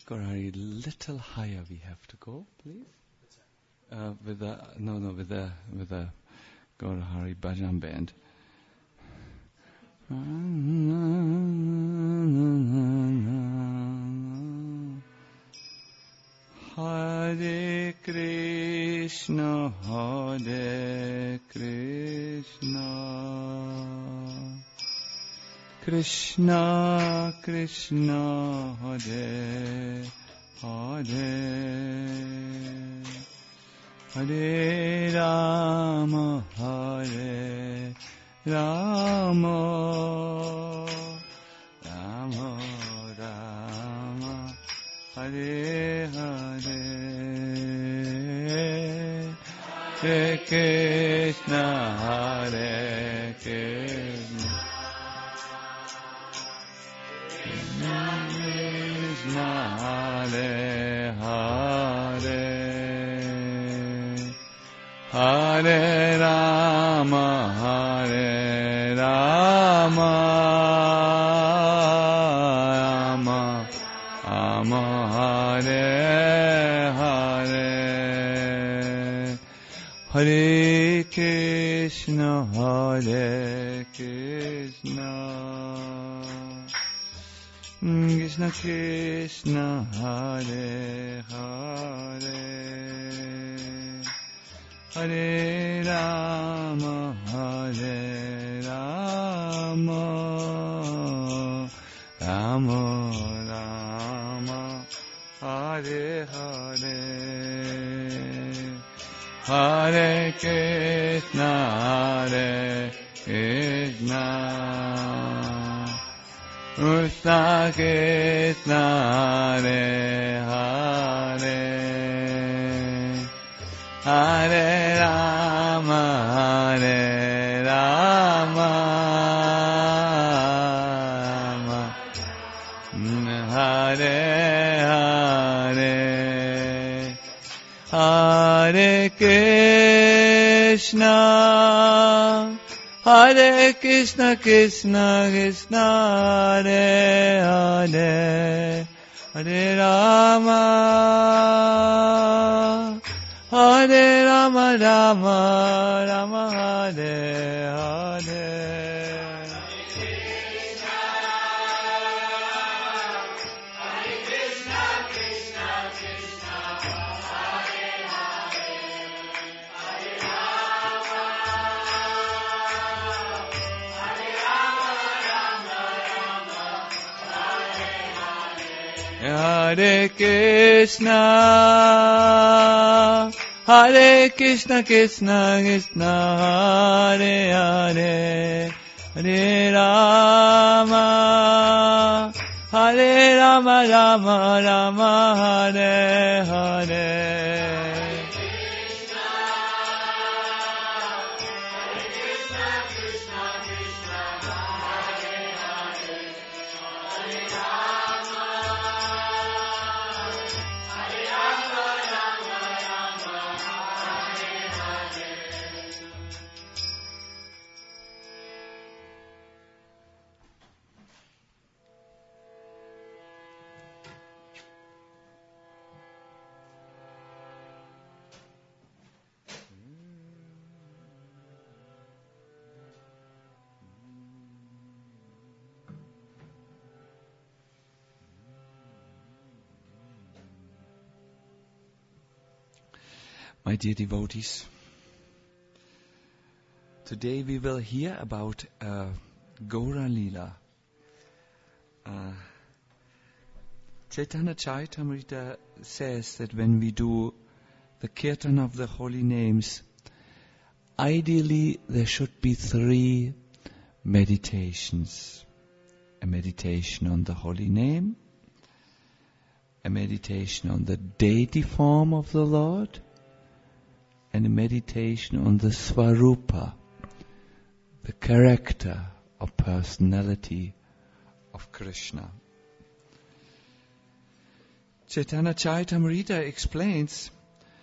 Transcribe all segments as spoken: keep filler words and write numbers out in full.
Gaurahari, a little higher we have to go, please. Uh, with the no, no, with the with the Gaurahari Bhajan band. Hare Krishna, Hare Krishna, Krishna Krishna, Hare Hare, Hare Rama, Hare Rama, Rama Rama, Hare Hare, Hare Krishna, Hare Krishna, Krishna Hare Hare, Hare Rama, Hare Rama, Rama Rama, Hare Hare, Hare Krishna, Hare Krishna, Krishna Krishna, Hare Hare, Hare Rama, Hare Rama, Rama Rama, Hare Hare, Hare Krishna, Hare Krishna, Krishna Krishna, Hare Hare, Hare Rama, Hare Rama, Hare Hare, Hare Krishna, Hare Krishna, Krishna Krishna, Hare Hare, Hare Rama, Hare Rama, Rama Rama, Hare Hare. Hare Krishna, Hare Krishna, Krishna Krishna, Hare Hare, Hare Rama, Hare Rama, Rama Rama, Hare Hare. My dear devotees, today we will hear about uh, Gaura Lila. Uh, Chaitanya Charitamrita says that when we do the kirtan of the holy names, ideally there should be three meditations. A meditation on the holy name, a meditation on the deity form of the Lord, and a meditation on the Svarupa, the character or personality of Krishna. Chaitanya Charitamrita explains,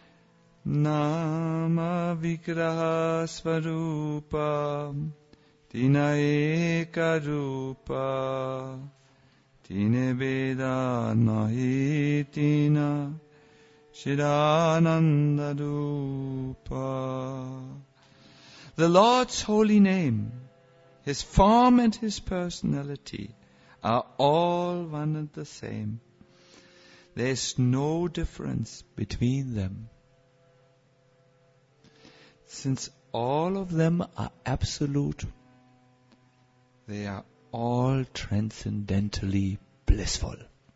Nama Vigraha Svarupa Tina Eka Rupa Tine Veda Nahi Chidananda Rupa. The Lord's holy name, His form and His personality are all one and the same. There is no difference between them. Since all of them are absolute, they are all transcendentally blissful.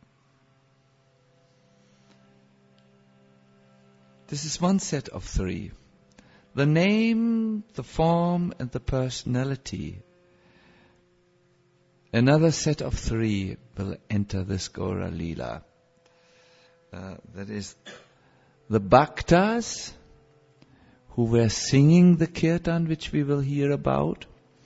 This is one set of three. The name, the form, and the personality. Another set of three will enter this Gaura Leela. Uh, that is the Bhaktas, who were singing the kirtan, which we will hear about.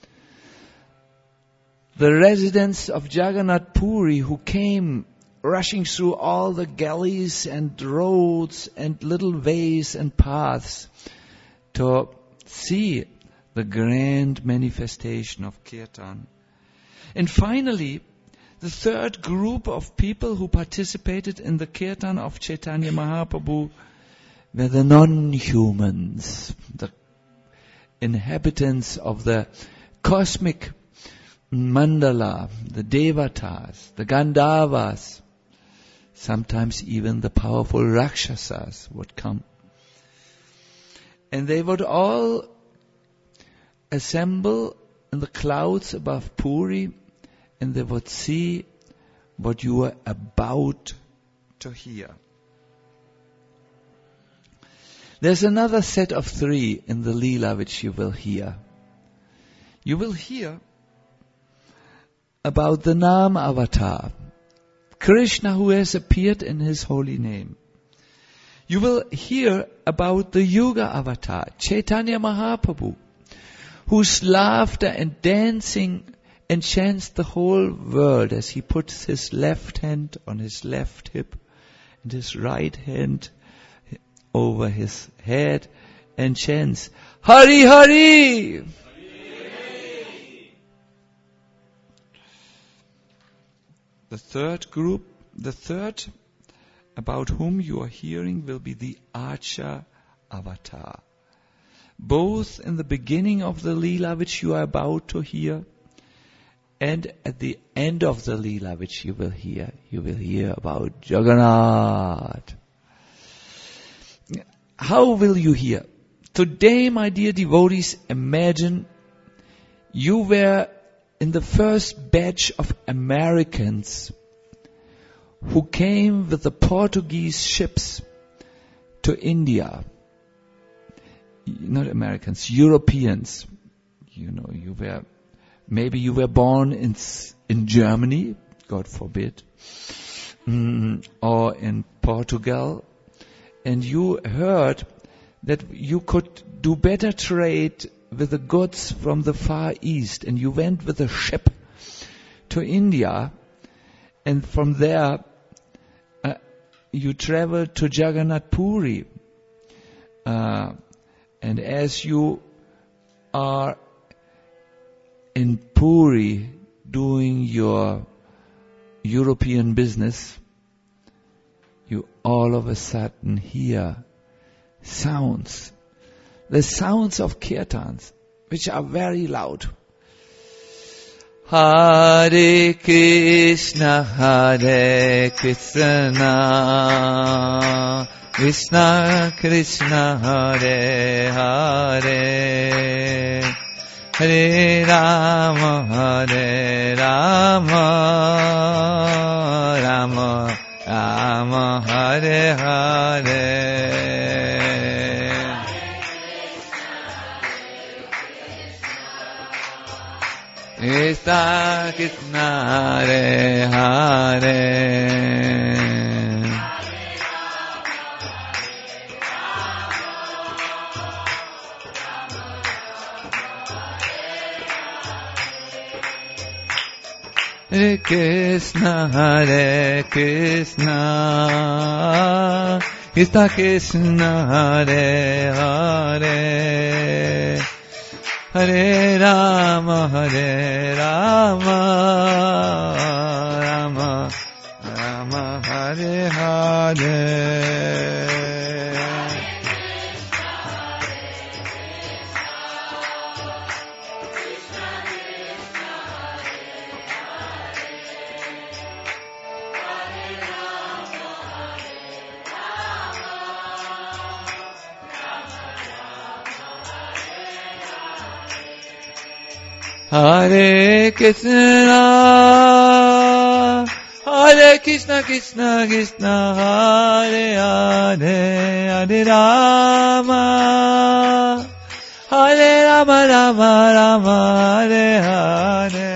The residents of Jagannath Puri, who came rushing through all the galleys and roads and little ways and paths to see the grand manifestation of kirtan. And finally, the third group of people who participated in the kirtan of Chaitanya Mahaprabhu were the non-humans, the inhabitants of the cosmic mandala, the devatas, the gandharvas. Sometimes even the powerful rakshasas would come. And they would all assemble in the clouds above Puri, and they would see what you are about to hear. There's another set of three in the Leela which you will hear. You will hear about the Nam Avatar, Krishna who has appeared in His holy name. You will hear about the Yuga Avatar, Chaitanya Mahaprabhu, whose laughter and dancing enchants the whole world as he puts his left hand on his left hip and his right hand over his head and chants, Hari Hari! The third group, the third about whom you are hearing will be the Archa Avatar. Both in the beginning of the Leela which you are about to hear and at the end of the Leela which you will hear. You will hear about Jagannath. How will you hear? Today, my dear devotees, imagine you were in the first batch of Americans who came with the Portuguese ships to India. Not Americans, Europeans. You know, you were, maybe you were born in in Germany, God forbid, mm, or in Portugal, and you heard that you could do better trade with the goods from the Far East, and you went with a ship to India, and from there uh, you traveled to Jagannath Puri. Uh, and as you are in Puri doing your European business, you all of a sudden hear sounds. The sounds of kirtans, which are very loud. Hare Krishna, Hare Krishna, Krishna Krishna, Hare Hare, Hare Rama, Hare Rama, Rama Rama, Hare Hare. Krishna Krishna, Hare Hare, Hare Krishna, Hare Krishna, Krishna Krishna, Hare Hare, Hare Rama, Hare Rama, Rama Rama, Hare Hare Hare. Hare Krishna, Hare Krishna, Krishna Krishna, Hare Hare, Hare Rama, Hare Rama, Rama Rama, Hare Hare.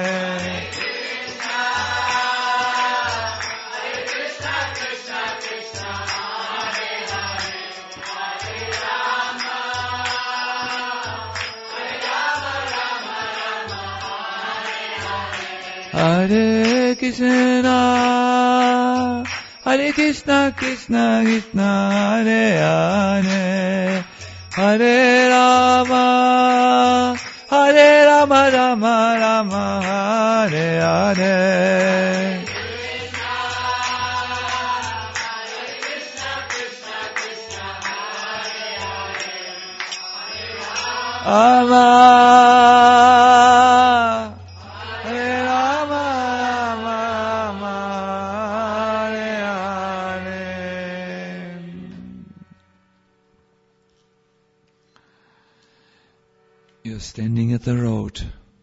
Hare Krishna, Hare Krishna, Krishna Krishna, Hare Hare, Hare Rama, Hare Rama, Rama Rama, Hare Hare. Allah. You're standing at the road,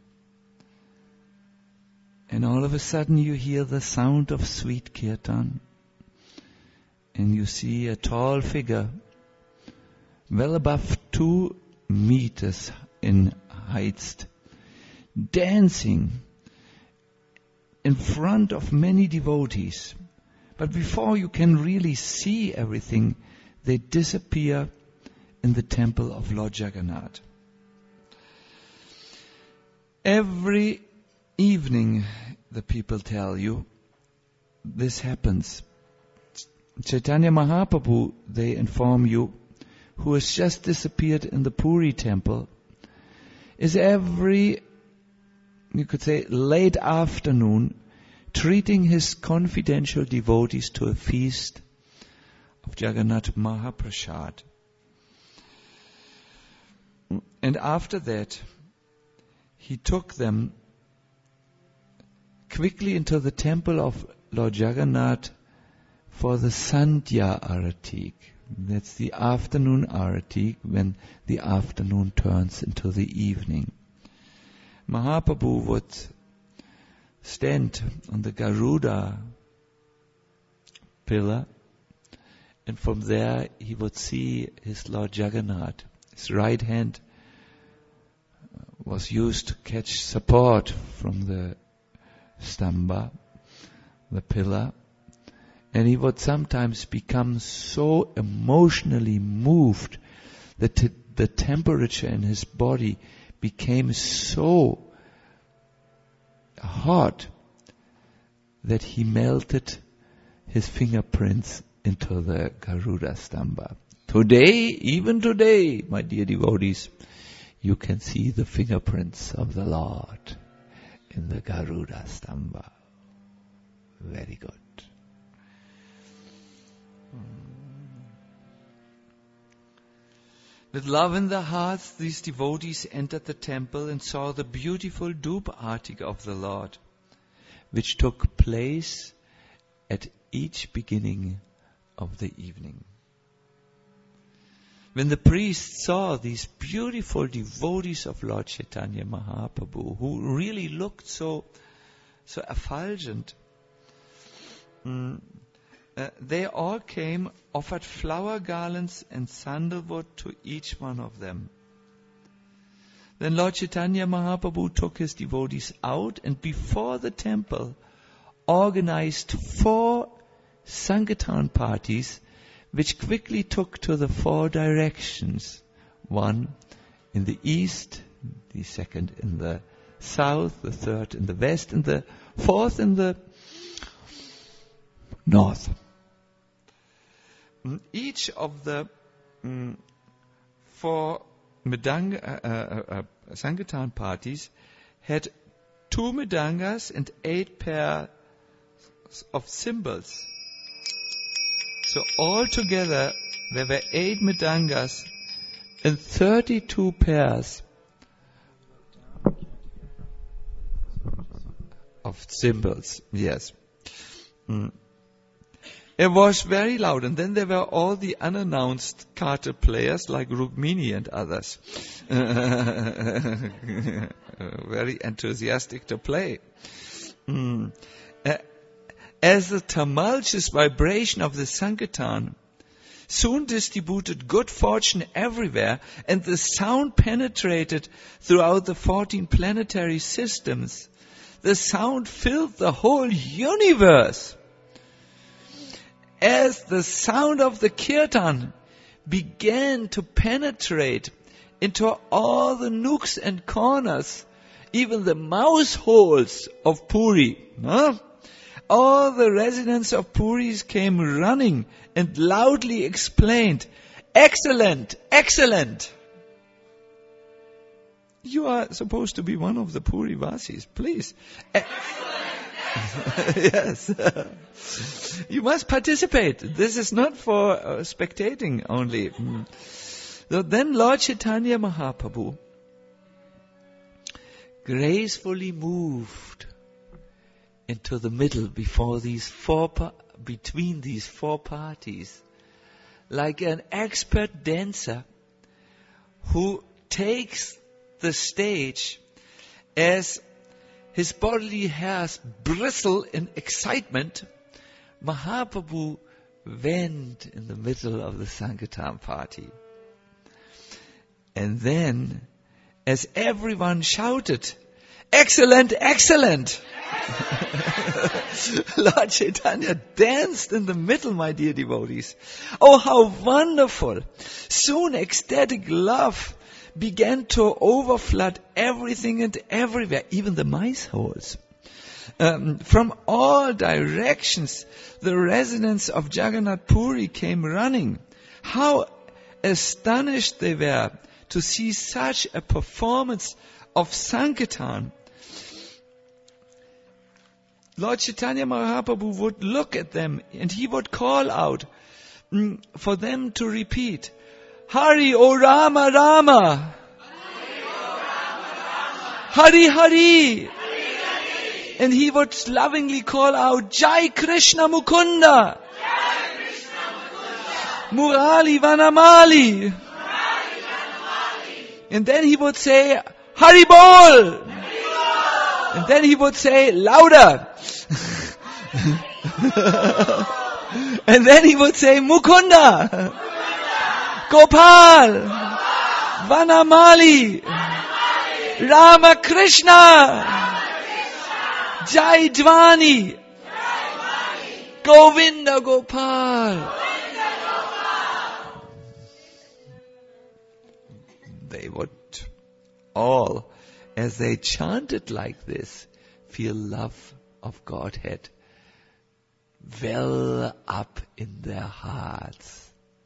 and all of a sudden you hear the sound of sweet kirtan, and you see a tall figure, well above two meters in height, dancing in front of many devotees. But before you can really see everything, they disappear in the temple of Lord Jagannath. Every evening, the people tell you, this happens. Chaitanya Mahaprabhu, they inform you, who has just disappeared in the Puri temple, is every, you could say, late afternoon, treating his confidential devotees to a feast of Jagannath Mahaprasad. And after that, he took them quickly into the temple of Lord Jagannath for the Sandhya Arati. That's the afternoon Arati, when the afternoon turns into the evening. Mahaprabhu would stand on the Garuda pillar, and from there he would see his Lord Jagannath. His right hand was used to catch support from the stamba, the pillar, and he would sometimes become so emotionally moved that t- the temperature in his body became so hot that he melted his fingerprints into the Garuda stamba. Today, even today, my dear devotees, you can see the fingerprints of the Lord in the Garuda stamba. Very good. With love in their hearts, these devotees entered the temple and saw the beautiful Dhup Arati of the Lord, which took place at each beginning of the evening. When the priests saw these beautiful devotees of Lord Chaitanya Mahaprabhu, who really looked so, so effulgent, mm, uh, they all came, offered flower garlands and sandalwood to each one of them. Then Lord Chaitanya Mahaprabhu took his devotees out and before the temple organized four Sankirtan parties, which quickly took to the four directions. One in the east, the second in the south, the third in the west, and the fourth in the north. Each of the um, four Mridanga, uh, uh, uh, Sankirtan parties had two Mridangas and eight pairs of cymbals. So altogether, there were eight mridangas and thirty-two pairs of cymbals. Yes. Mm. It was very loud. And then there were all the unannounced kartal players like Rukmini and others. Very enthusiastic to play. Mm. Uh, as the tumultuous vibration of the Sankirtan soon distributed good fortune everywhere, and the sound penetrated throughout the fourteen planetary systems, the sound filled the whole universe. As the sound of the kirtan began to penetrate into all the nooks and corners, even the mouse holes of Puri, huh? All the residents of Puris came running and loudly exclaimed, "Excellent! Excellent!" You are supposed to be one of the Puri Vasis, please. Yes. You must participate. This is not for uh, spectating only. Mm. So then Lord Chaitanya Mahaprabhu gracefully moved into the middle before these four pa- between these four parties, like an expert dancer who takes the stage as his bodily hairs bristle in excitement. Mahaprabhu went in the middle of the Sankirtan party. And then, as everyone shouted, "Excellent, excellent!" Lord Chaitanya danced in the middle, my dear devotees. Oh, how wonderful! Soon ecstatic love began to overflood everything and everywhere, even the mice holes. Um, from all directions, the residents of Jagannath Puri came running. How astonished they were to see such a performance of Sankirtan. Lord Chaitanya Mahaprabhu would look at them and he would call out mm, for them to repeat, "Hari O Rama Rama, Hari Hari." And he would lovingly call out, "Jai Krishna Mukunda, Murali Vanamali." And then he would say, "Hari Bol." And then he would say, "Louder." And then he would say, "Mukunda, Gopal, Vanamali, Rama Krishna, Jai Dwani, Govinda Gopal." They would all, as they chanted like this, feel love of Godhead well up in their hearts.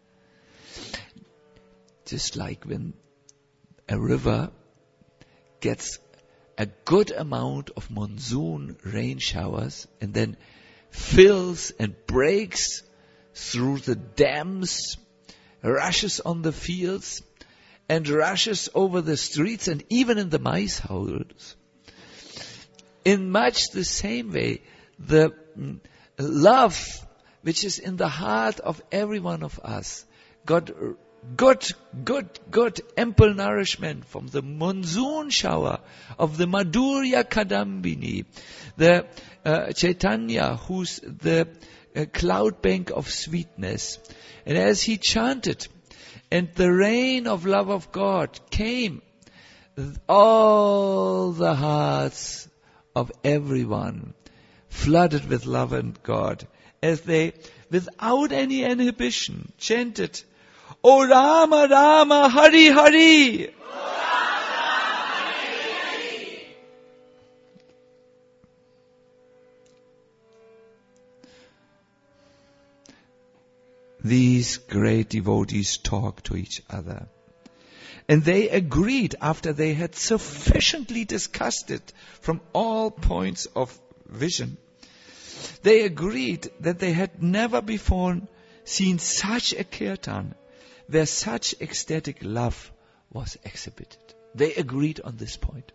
Just like when a river gets a good amount of monsoon rain showers and then fills and breaks through the dams, rushes on the fields, and rushes over the streets and even in the mice holes. In much the same way, the mm, love which is in the heart of every one of us got good, good, good ample nourishment from the monsoon shower of the Madhurya Kadambini, the uh, Chaitanya, who's the uh, cloud bank of sweetness. And as he chanted, and the rain of love of God came, all the hearts of everyone flooded with love and God, as they, without any inhibition, chanted, "O Rama Rama Hari Hari." These great devotees talked to each other. And they agreed, after they had sufficiently discussed it from all points of vision, they agreed that they had never before seen such a kirtan where such ecstatic love was exhibited. They agreed on this point.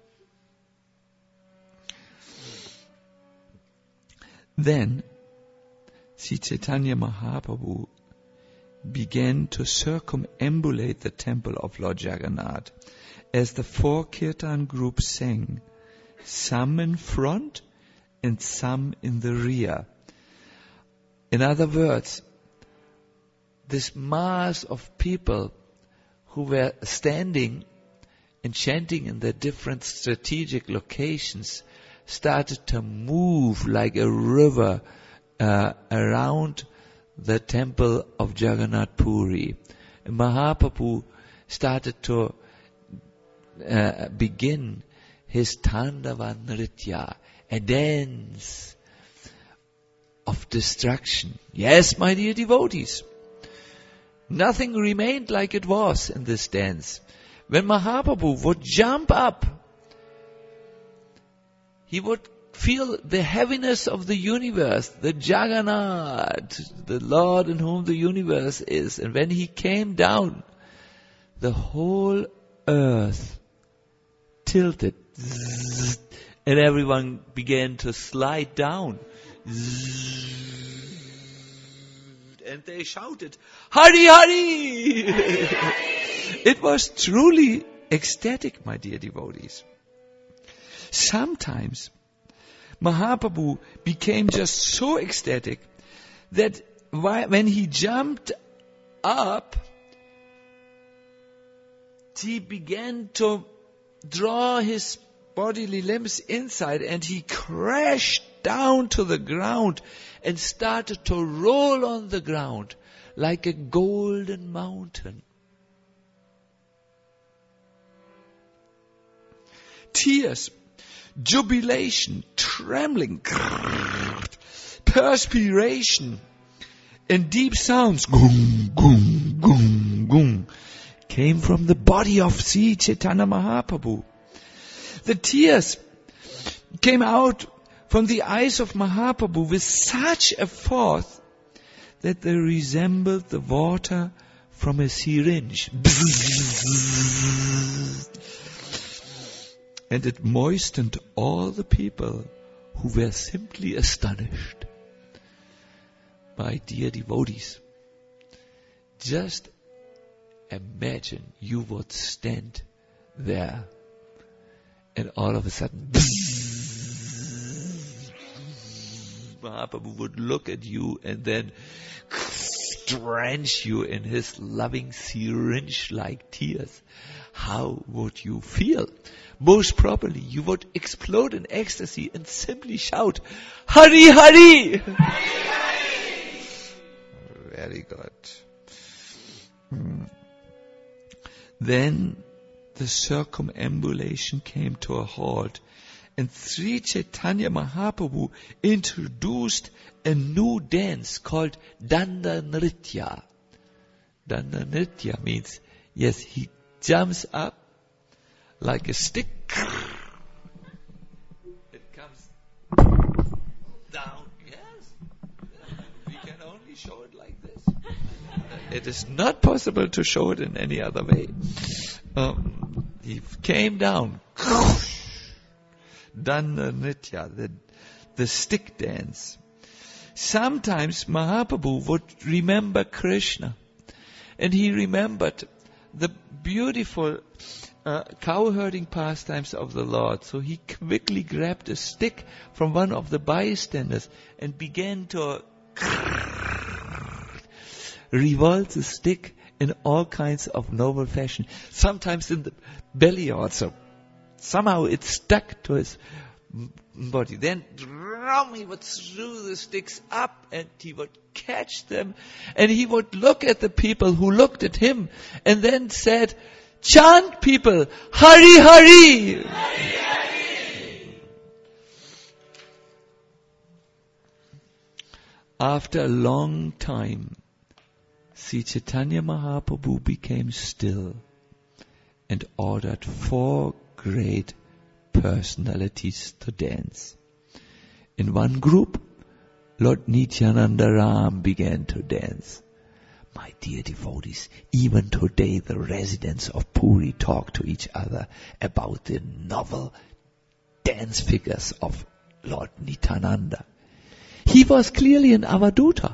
Then, Sri Chaitanya Mahaprabhu began to circumambulate the temple of Lord Jagannath as the four kirtan groups sang, some in front and some in the rear. In other words, this mass of people who were standing and chanting in their different strategic locations started to move like a river uh, around the temple of Jagannath Puri. And Mahaprabhu started to uh, begin his Tandava Nritya, a dance of destruction. Yes, my dear devotees, nothing remained like it was in this dance. When Mahaprabhu would jump up, he would feel the heaviness of the universe, the Jagannath, the Lord in whom the universe is. And when he came down, the whole earth tilted. And everyone began to slide down. And they shouted, Hari Hari! It was truly ecstatic, my dear devotees. Sometimes Mahaprabhu became just so ecstatic that when he jumped up, he began to draw his bodily limbs inside and he crashed down to the ground and started to roll on the ground like a golden mountain. Tears, jubilation, trembling, perspiration, and deep sounds, gung, gung, gung, gung, came from the body of Sri Chaitanya Mahaprabhu. The tears came out from the eyes of Mahaprabhu with such a force that they resembled the water from a syringe. And it moistened all the people who were simply astonished. My dear devotees, just imagine you would stand there and all of a sudden Mahaprabhu would look at you and then drench you in his loving syringe-like tears. How would you feel? Most probably you would explode in ecstasy and simply shout, Hari Hari! Hari, Hari! Very good. Hmm. Then the circumambulation came to a halt and Sri Chaitanya Mahaprabhu introduced a new dance called Danda Nritya. Danda Nritya means, yes, he jumps up like a stick. It comes down. Yes. We can only show it like this. It is not possible to show it in any other way. Um, he came down. Danda Nritya, the, the stick dance. Sometimes Mahaprabhu would remember Krishna. And he remembered the beautiful uh, cow-herding pastimes of the Lord. So he quickly grabbed a stick from one of the bystanders and began to revolve the stick in all kinds of novel fashion. Sometimes in the belly also. Somehow it stuck to his body. Then drum, he would throw the sticks up and he would catch them and he would look at the people who looked at him and then said, chant people, Hari Hari! Hari, Hari! After a long time, Sri Chaitanya Mahaprabhu became still and ordered four great personalities to dance. In one group, Lord Nityananda Ram began to dance. My dear devotees, even today the residents of Puri talk to each other about the novel dance figures of Lord Nityananda. He was clearly an Avaduta.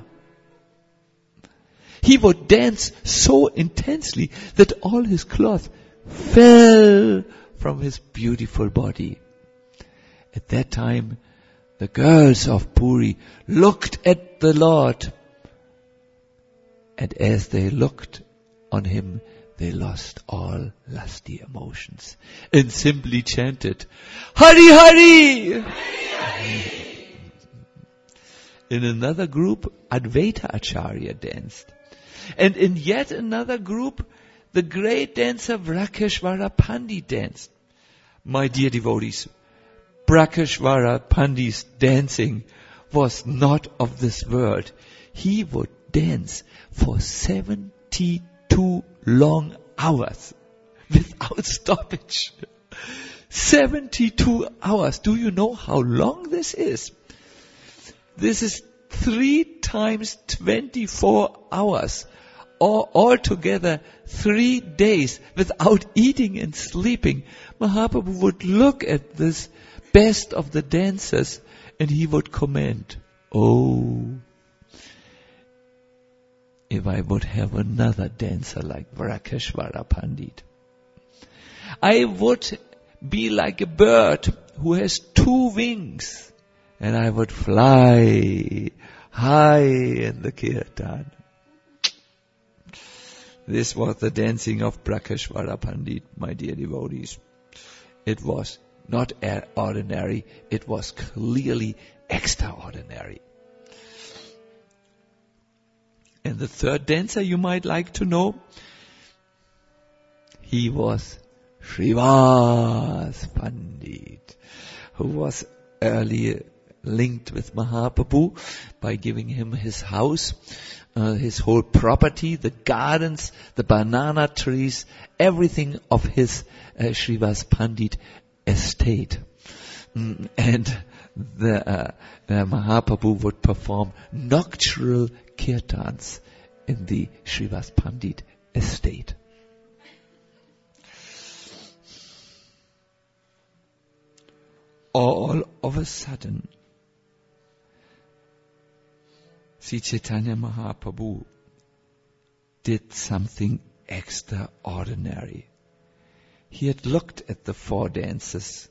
He would dance so intensely that all his cloth fell from his beautiful body. At that time, the girls of Puri looked at the Lord, and as they looked on him, they lost all lusty emotions and simply chanted, Hari Hari! Hari! In another group, Advaita Acharya danced. And in yet another group, the great dancer Brakeshwara Pandit danced. My dear devotees, Brakeshwara Pandit's dancing was not of this world. He would dance for seventy-two long hours without stoppage. seventy-two hours. Do you know how long this is? This is three times twenty-four hours, or altogether three days without eating and sleeping. Mahaprabhu would look at this best of the dancers and he would comment, oh, if I would have another dancer like Brakeshwara Pandit. I would be like a bird who has two wings, and I would fly high in the kirtan. This was the dancing of Brakeshwara Pandit, my dear devotees. It was not ordinary, it was clearly extraordinary. And the third dancer you might like to know, he was Srivas Pandit, who was earlier linked with Mahaprabhu by giving him his house, uh, his whole property, the gardens, the banana trees, everything of his uh, Srivas Pandit estate. Mm, and the uh, uh, Mahaprabhu would perform nocturnal kirtans in the Srivas Pandit estate. All of a sudden, Sri Chaitanya Mahaprabhu did something extraordinary. He had looked at the four dancers.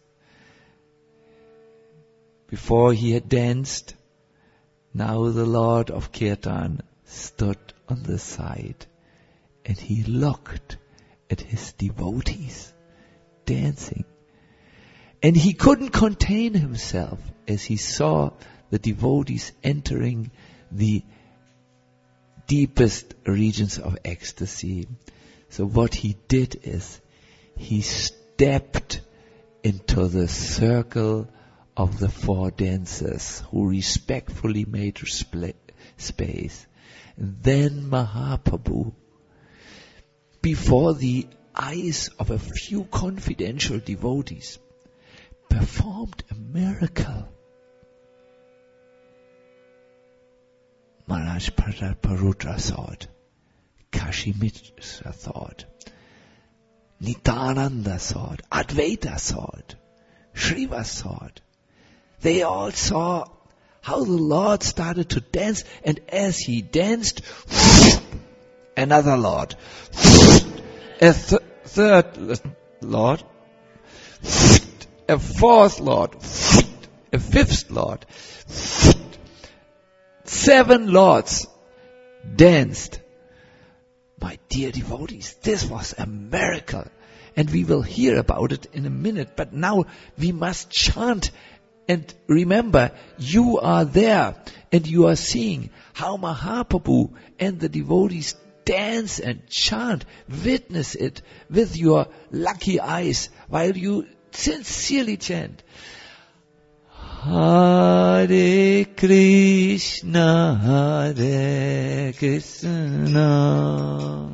Before he had danced, now the Lord of Kirtan stood on the side and he looked at his devotees dancing. And he couldn't contain himself as he saw the devotees entering the deepest regions of ecstasy. So what he did is, he stepped into the circle of the four dancers who respectfully made spl- space. And then Mahaprabhu, before the eyes of a few confidential devotees, performed a miracle. Maharaj Parudra saw it. Kashi Mitra saw it. Nityananda saw it. Advaita saw it. Srivas saw it. They all saw how the Lord started to dance, and as he danced, another Lord, a th- third Lord, a fourth Lord, a fifth Lord, seven Lords danced. My dear devotees, this was a miracle, and we will hear about it in a minute, but now we must chant and remember, you are there and you are seeing how Mahaprabhu and the devotees dance and chant. Witness it with your lucky eyes while you sincerely chant. Hare Krishna, Hare Krishna,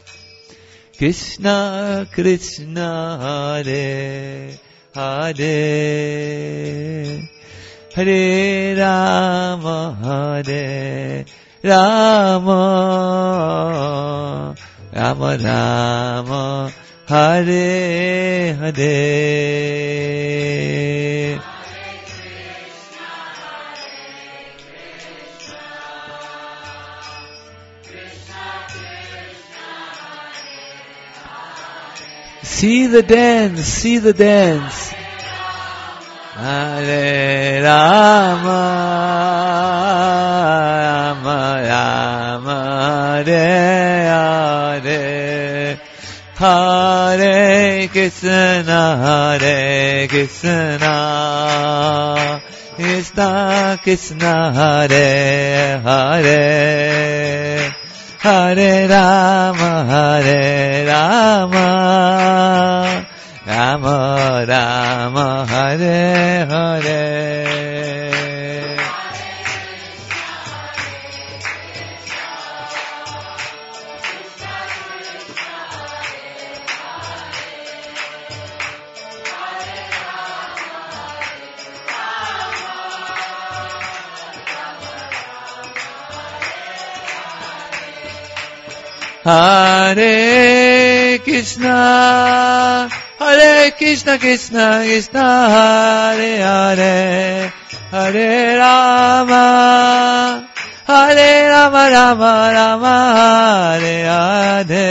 Krishna Krishna, Hare Hare, Hare Rama, Hare Rama, Rama Rama, Hare Hare. See the dance, see the dance. Hare Rama, Rama Rama, Hare Hare. Hare Krishna, Hare Krishna, Krishna Krishna, Hare Hare. Hare Rama, Hare Rama, Rama Rama, Hare Hare. Hare Krishna, Hare Krishna, Krishna Krishna, Hare Hare. Hare Rama, Hare Rama, Rama Rama, Hare Hare.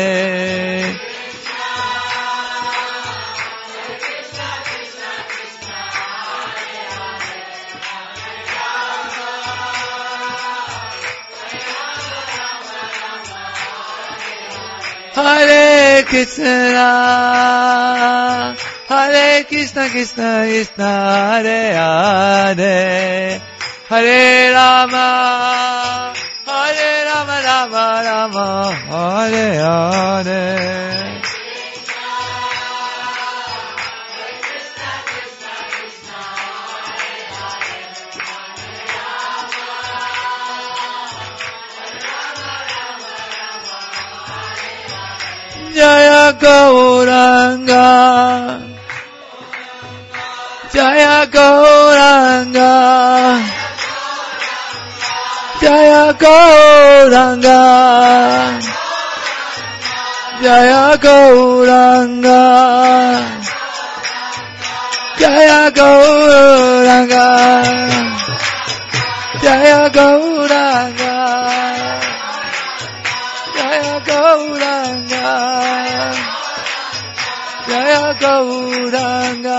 Hare Krishna, Hare Krishna, Krishna Krishna, Hare Hare. Hare Rama, Hare Rama, Rama Rama, Hare Hare. Jaya Gauranga, Jaya Gauranga, Jaya Gauranga, Jaya Gauranga, Jaya Gauranga, Jaya Gauranga, Jaya Gauranga, Jaya Gauranga.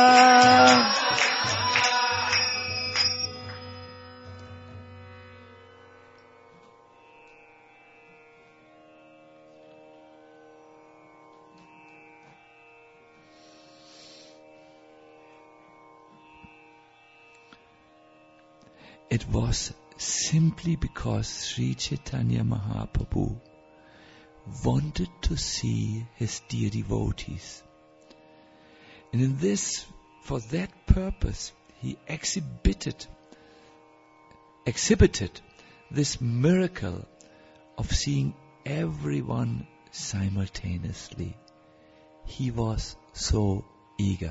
It was simply because Sri Chaitanya Mahaprabhu wanted to see his dear devotees. And in this, for that purpose, he exhibited, exhibited this miracle of seeing everyone simultaneously. He was so eager.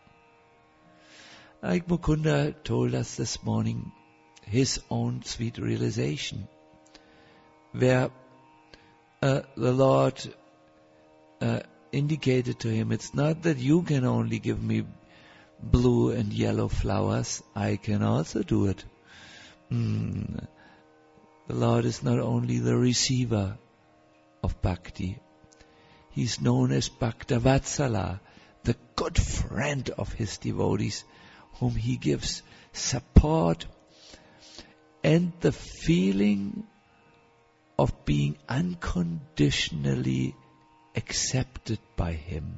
Like Mukunda told us this morning, his own sweet realization, where uh, the Lord uh, indicated to him, it's not that you can only give me blue and yellow flowers, I can also do it. Mm. The Lord is not only the receiver of bhakti, He's known as Bhaktavatsala, the good friend of His devotees, whom He gives support and the feeling of being unconditionally accepted by Him.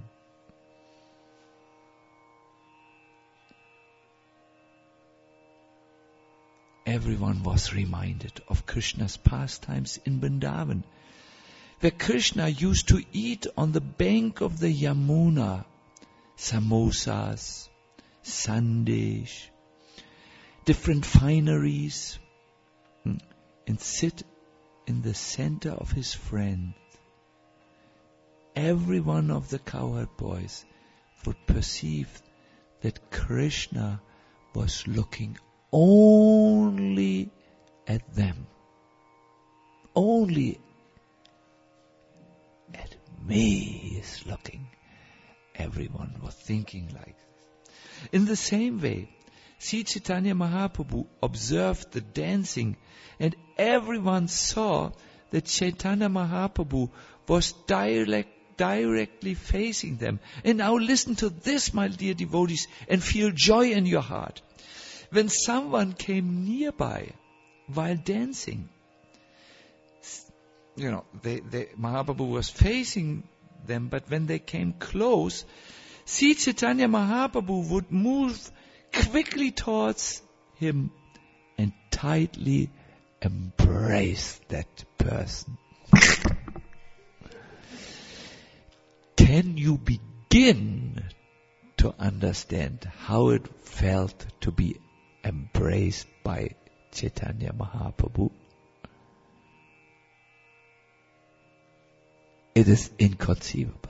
Everyone was reminded of Krishna's pastimes in Vrindavan, where Krishna used to eat on the bank of the Yamuna samosas, sandesh, different fineries, and sit in the center of his friend. Every one of the cowherd boys would perceive that Krishna was looking only at them. only at me he is looking. Everyone was thinking like this. In the same way, Sri Chaitanya Mahaprabhu observed the dancing, and everyone saw that Chaitanya Mahaprabhu was direct, directly facing them. And now listen to this, my dear devotees, and feel joy in your heart. When someone came nearby while dancing, you know, they, they, Mahaprabhu was facing them, but when they came close, Sri Chaitanya Mahaprabhu would move quickly towards him and tightly embrace that person. Can you begin to understand how it felt to be embraced by Chaitanya Mahaprabhu? It is inconceivable.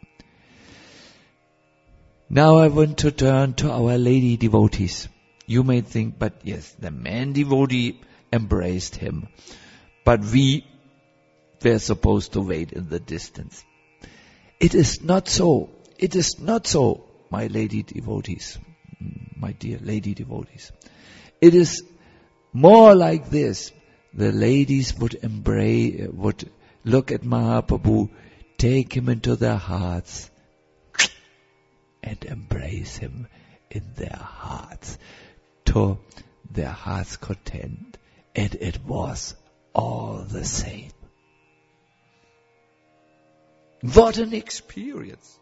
Now I want to turn to our lady devotees. You may think, but yes, the man devotee embraced him, but we were supposed to wait in the distance. It is not so. It is not so, my lady devotees, my dear lady devotees. It is more like this. The ladies would embrace, would look at Mahaprabhu, take him into their hearts, and embrace him in their hearts, to their heart's content. And it was all the same. What an experience!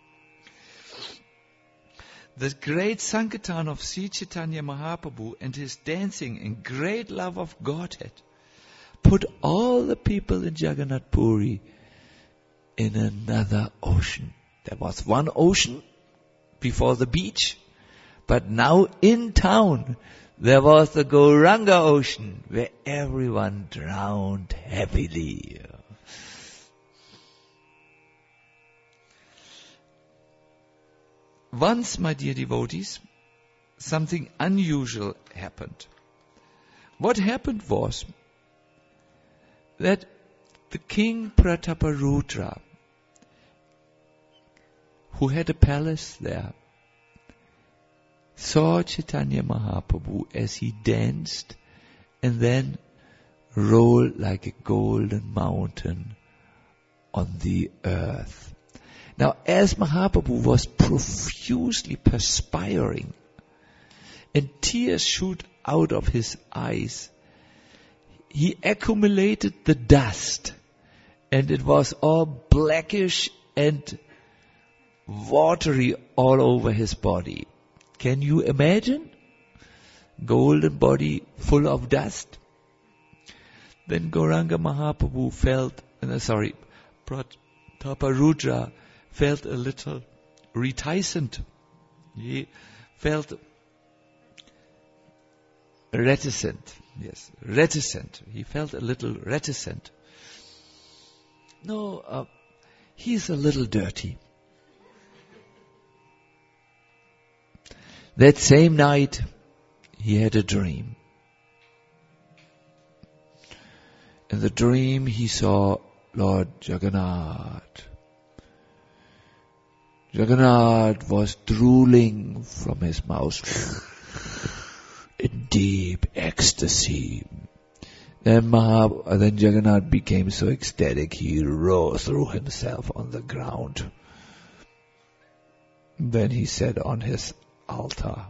The great Sankirtan of Sri Chaitanya Mahaprabhu and his dancing and great love of Godhead put all the people in Jagannath Puri in another ocean. There was one ocean before the beach, but now in town there was the Gauranga Ocean where everyone drowned heavily. Once, my dear devotees, something unusual happened. What happened was that the king Prataparudra, who had a palace there, saw Chaitanya Mahaprabhu as he danced and then rolled like a golden mountain on the earth. Now, as Mahaprabhu was profusely perspiring and tears shoot out of his eyes, he accumulated the dust, and it was all blackish and watery all over his body. Can you imagine? Golden body full of dust. Then Gauranga Mahaprabhu felt, uh, sorry, Prataparudra felt a little reticent. He felt reticent. Yes, reticent. He felt a little reticent. No, uh, he's a little dirty. That same night, he had a dream. In the dream, he saw Lord Jagannath. Jagannath was drooling from his mouth in deep ecstasy. Then, Mahab- then Jagannath became so ecstatic, he rose, threw himself on the ground. Then he said on his altar.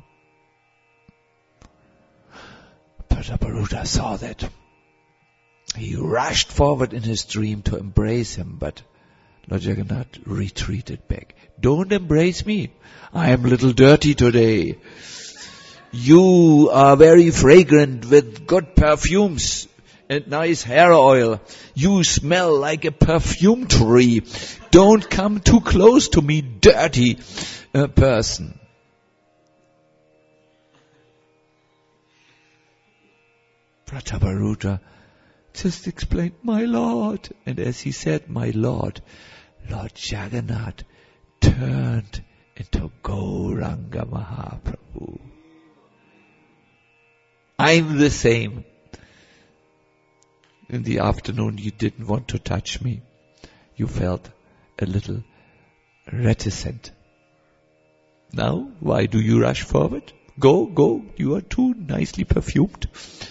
Prataparudra saw that. He rushed forward in his dream to embrace him, but Lord Jagannath retreated back. Don't embrace me. I am a little dirty today. You are very fragrant with good perfumes and nice hair oil. You smell like a perfume tree. Don't come too close to me, dirty uh, person. Prataparudra just explained, my Lord. And as he said, my Lord, Lord Jagannath turned into Gauranga Mahaprabhu. I'm the same. in the afternoon you didn't want to touch me. You felt a little reticent. Now, why do you rush forward? Go, go, you are too nicely perfumed.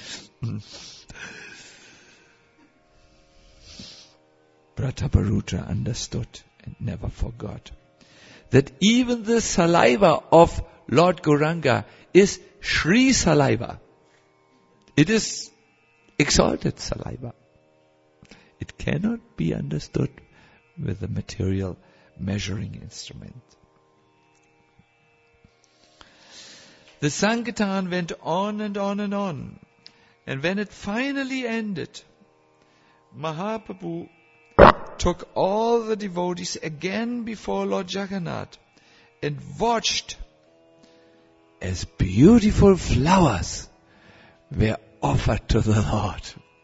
Prataparudra understood and never forgot that even the saliva of Lord Gauranga is Shri saliva. It is exalted saliva. It cannot be understood with a material measuring instrument. The Sankirtan went on and on and on. And when it finally ended, Mahaprabhu took all the devotees again before Lord Jagannath and watched as beautiful flowers were offered to the Lord.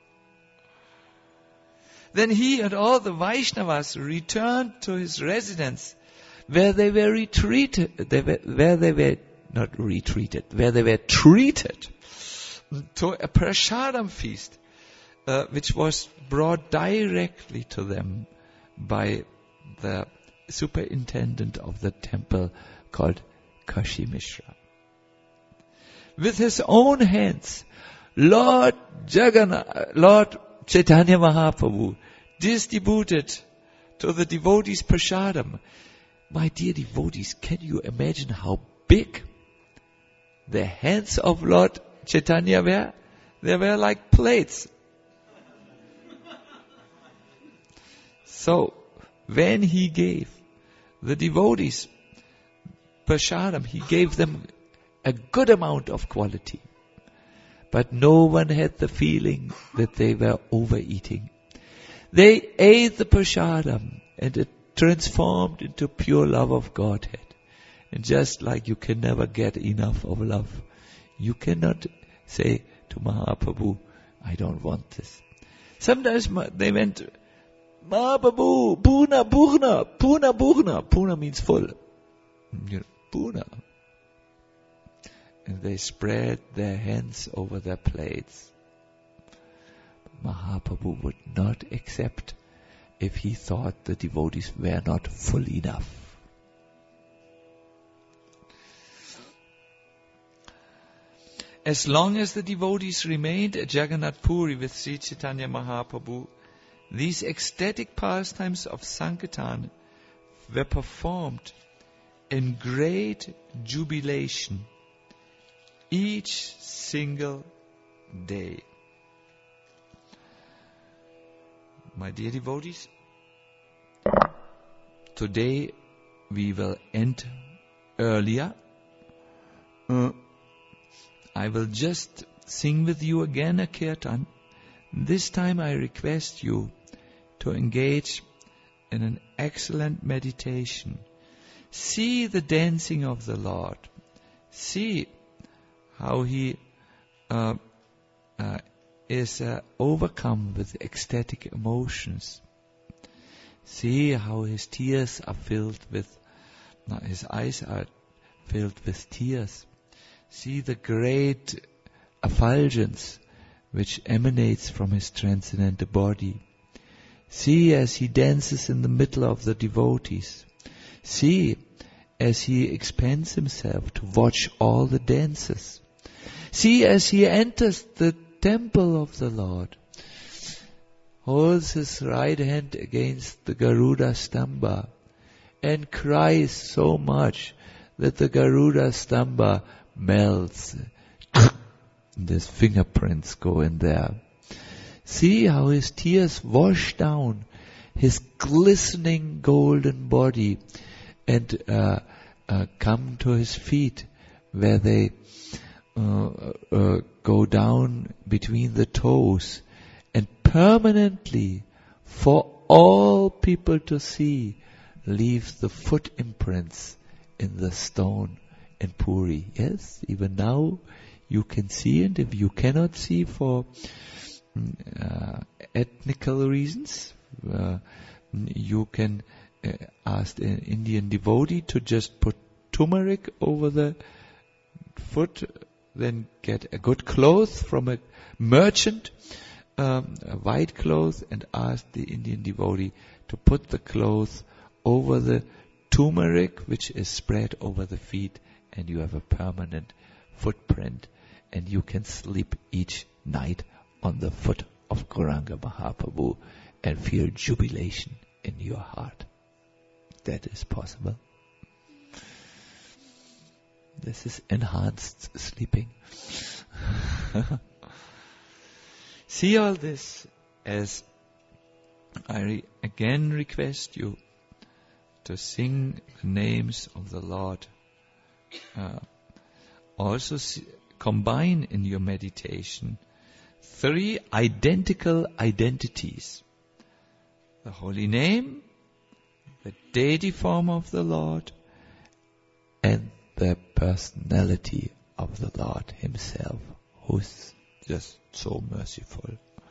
Then he and all the Vaishnavas returned to his residence, where they were retreated, they were, where they were not retreated, where they were treated to a prasadam feast, uh, which was brought directly to them by the superintendent of the temple called Kashi Mishra. With his own hands, Lord Jagannath, Lord Chaitanya Mahaprabhu distributed to the devotees prasadam. My dear devotees, can you imagine how big the hands of Lord Chaitanya were? They were like plates. So, when he gave the devotees prasadam, he gave them a good amount of quality. But no one had the feeling that they were overeating. They ate the prasadam and it transformed into pure love of Godhead. And just like you can never get enough of love, you cannot say to Mahaprabhu, I don't want this. Sometimes they went, Mahaprabhu, Puna, Puna, Puna, Puna. Puna means full. You know, Puna. And they spread their hands over their plates. But Mahaprabhu would not accept if he thought the devotees were not full enough. As long as the devotees remained at Jagannath Puri with Sri Chaitanya Mahaprabhu, these ecstatic pastimes of Sankirtan were performed in great jubilation each single day. My dear devotees, today we will end earlier. Uh, I will just sing with you again a kirtan. This time I request you to engage in an excellent meditation. See the dancing of the Lord. See how he uh, uh, is uh, overcome with ecstatic emotions. See how his tears are filled with, no, his eyes are filled with tears. See the great effulgence which emanates from his transcendental body. See as he dances in the middle of the devotees. See as he expands himself to watch all the dances. See as he enters the temple of the Lord, holds his right hand against the Garuda Stamba and cries so much that the Garuda Stamba melts. And his fingerprints go in there. See how his tears wash down his glistening golden body and uh, uh, come to his feet, where they uh, uh, go down between the toes, and permanently, for all people to see, leave the foot imprints in the stone in Puri. Yes, even now you can see, and if you cannot see for uh, ethnical reasons, uh, you can uh, ask an Indian devotee to just put turmeric over the foot, then get a good cloth from a merchant, um, a white cloth and ask the Indian devotee to put the cloth over the turmeric, which is spread over the feet, and you have a permanent footprint, and you can sleep each night on the foot of Gauranga Mahaprabhu and feel jubilation in your heart. That is possible. This is enhanced sleeping. See all this as I re- again request you to sing the names of the Lord. Uh, also see, combine in your meditation three identical identities. The holy name, the deity form of the Lord, and the personality of the Lord himself, who's just so merciful.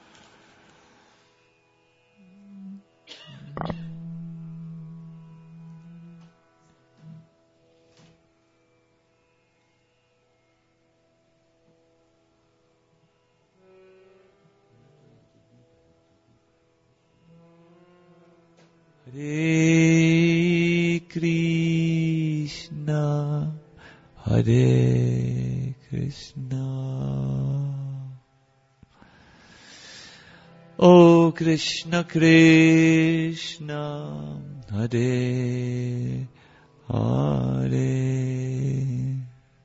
Hare Krishna, Hare Krishna, O Krishna Krishna, Hare Hare,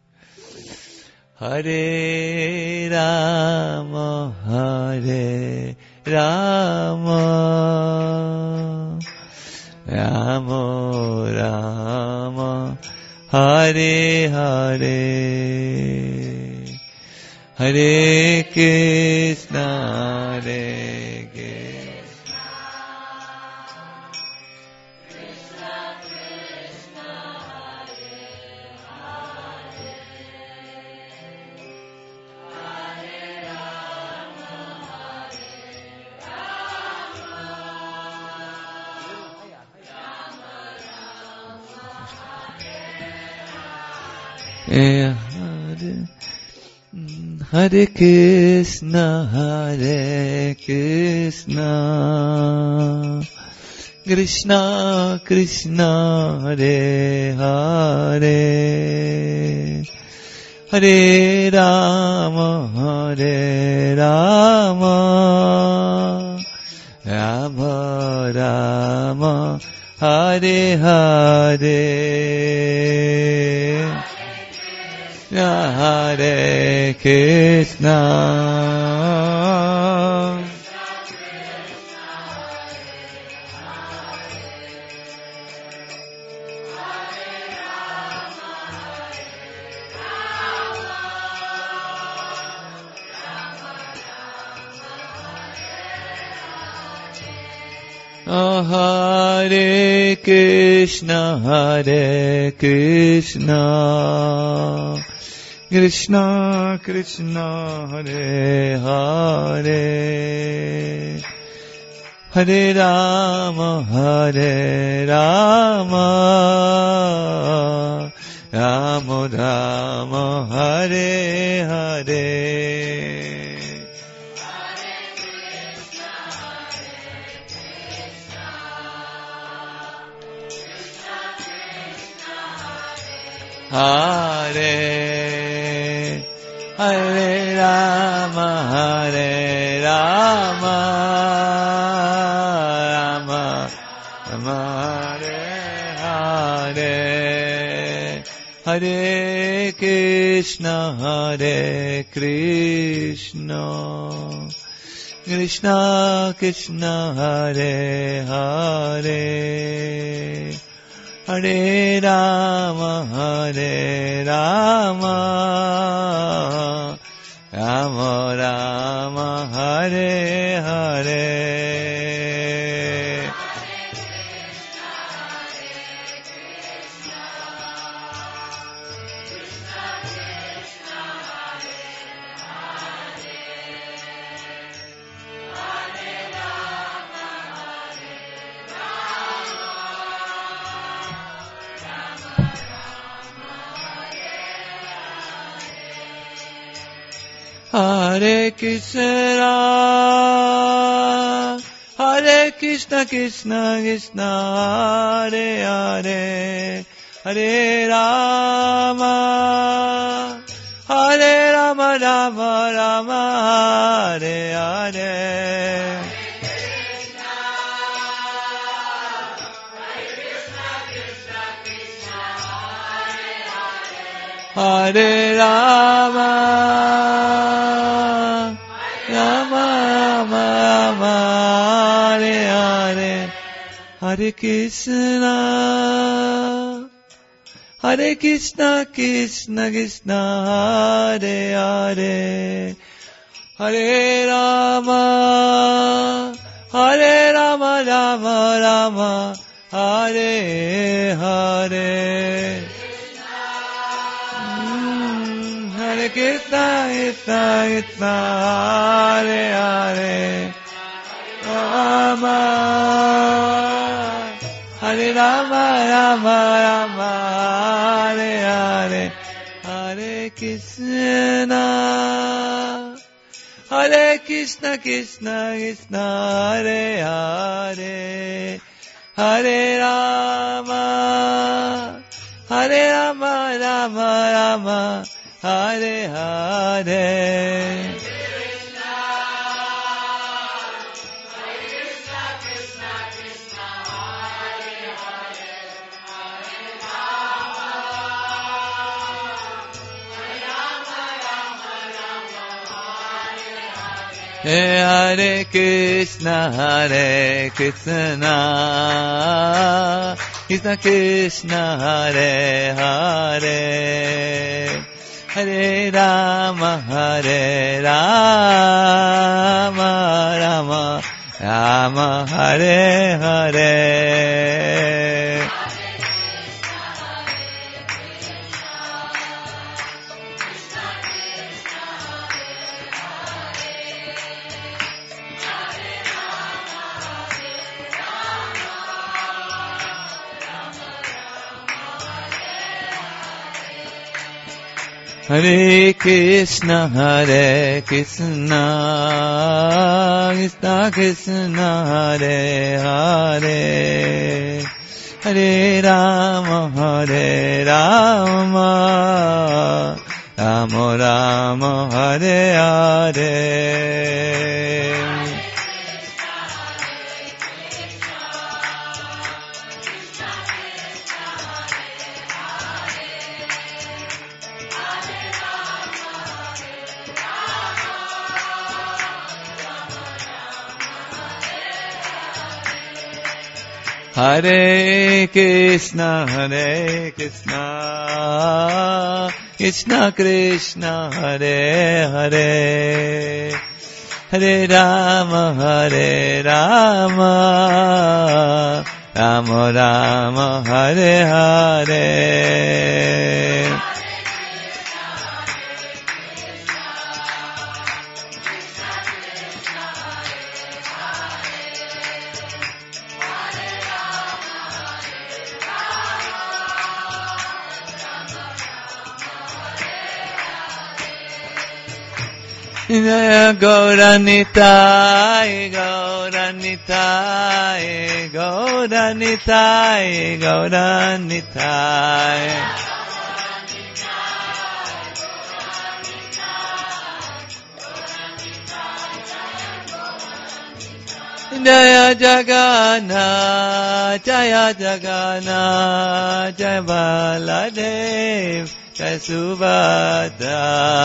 Hare Rama, Hare Rama, Rama Rama, Hare Hare, Hare Krishna, Hare Krishna, Krishna Krishna, Hare Hare, Hare Rama, Hare Rama, Hare Krishna, Hare Krishna, Krishna Krishna, Hare Hare, Hare Rama, Hare Rama, Rama Rama, Hare Hare, Hare Krishna, Hare Krishna, Hare Krishna, Krishna Krishna, Hare Hare, Hare Rama, Hare Rama, Rama Rama, Hare Hare, Hare Hare Rama, Hare Rama, Rama Rama, Hare Hare, Hare Krishna, Hare Krishna, Krishna Krishna, Hare Hare, Hare Rama, Hare Rama, Rama Rama, Hare Hare, Hare Krishna, Hare Krishna, Krishna Krishna, Hare Hare, Hare Rama, Hare Rama, Rama Rama, Hare Hare. Hare Rama, Rama Rama, Rama Hare Hare, Hare Krishna, Hare Krishna, Krishna Krishna, Hare Hare, Hare Rama, Hare Rama, Rama Rama, Hare Hare. Hare Krishna, Krishna Krishna, Hare Hare, Rama, Hare Rama, Rama Rama, Hare Hare, Hare Krishna, Hare Krishna, Krishna Krishna, Hare Hare, Hare Rama, Hare Rama, Rama Rama, Hare Hare. Hare Krishna, Hare Krishna, Krishna Krishna, Hare Hare, Hare Rama, Hare Rama, Rama Rama, Hare Hare. Hare Krishna, Hare Krishna, Krishna Krishna, Hare Hare, Hare Rama, Hare Rama, Rama Rama, Hare Hare. Hare Krishna, Hare Krishna, Krishna Krishna, Hare Hare, Hare Rama, Hare Rama, Rama Rama, Hare Hare. Jaya Gauranitai, Gauranitai, Gauranitai, Gauranitai. Jaya Jagannath, Jaya Jagannath, Jaya Baladev, Jaya Subhadra.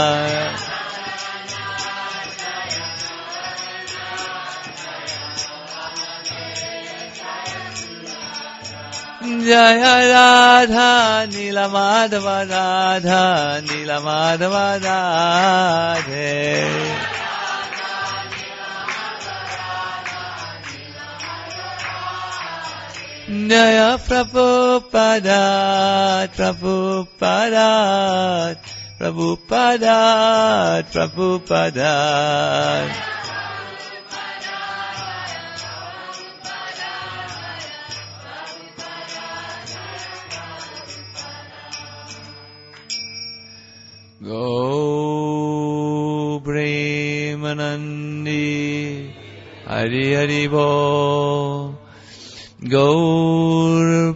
Jaya Radha, Nila Madhava Radha, Nila Madhava Radhe. Jaya Prabhupada, Prabhupada, Prabhupada, Prabhupada. Go Hari Hari Bol. Gaur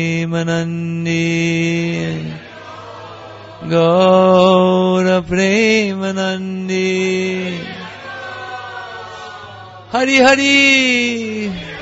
Premanandi. Gaur Premanandi. Hari Hari.